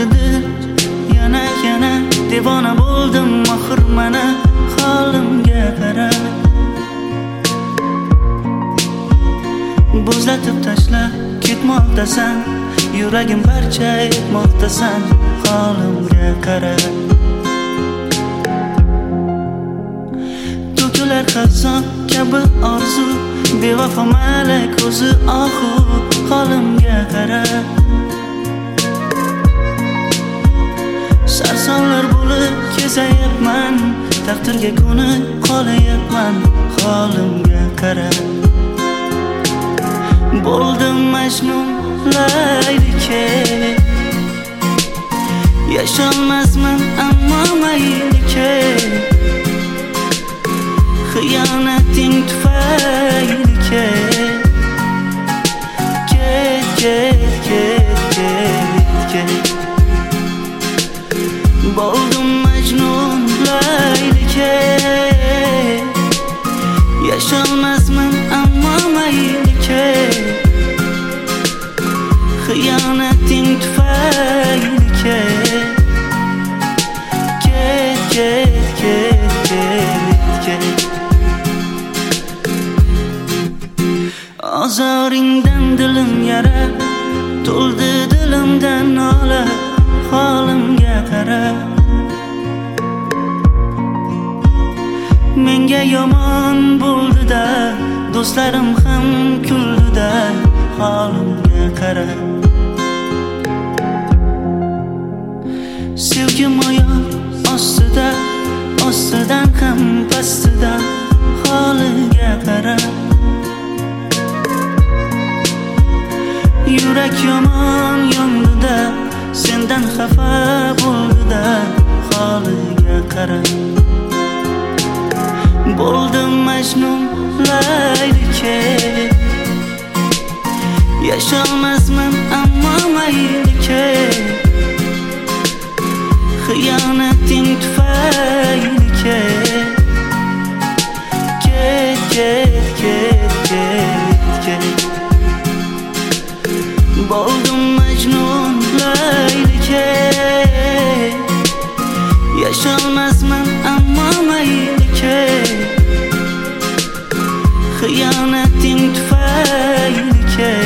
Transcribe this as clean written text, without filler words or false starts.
ochildi yana devona bo'ldim oxir mana holimga qara. Bo'zlatib tashla ketmoqdasan, yuragim parcha etmoqdasan, holimga qara. To'kilar xazon kabi orzu, bevafo malak o'zi ohu, holimga qara. Sarsonlar bo'lib kezayapman, taqdirga ko'nib qolayapman, holimga qara. Bo'ldim Majnun Laylike, yasholmasman ammo maylike, xiyonating tufayli ket. Bo'ldim Majnun Laylike, yasholmasman ammo maylike, xiyonating tufayli ket. Ozoringdan dilim yara, to'ldi dilimdan nola, holimga qara. Menga yomon bo'ldi-da, do'stlarim ham kuldi-da, holimga qara. Sevgim oyoq ostida, ostidan ham pastida, holiga qara. Yurak yomon yondi-da, sendan xafa bo'ldi-da, holiga qara. Bo'ldim Majnun Laylike, yasholmasman ammo maylike, xiyonating tufayli ket. Bo'ldim Majnun Laylike, yasholmasman ammo maylike, xiyonating tufayli ket.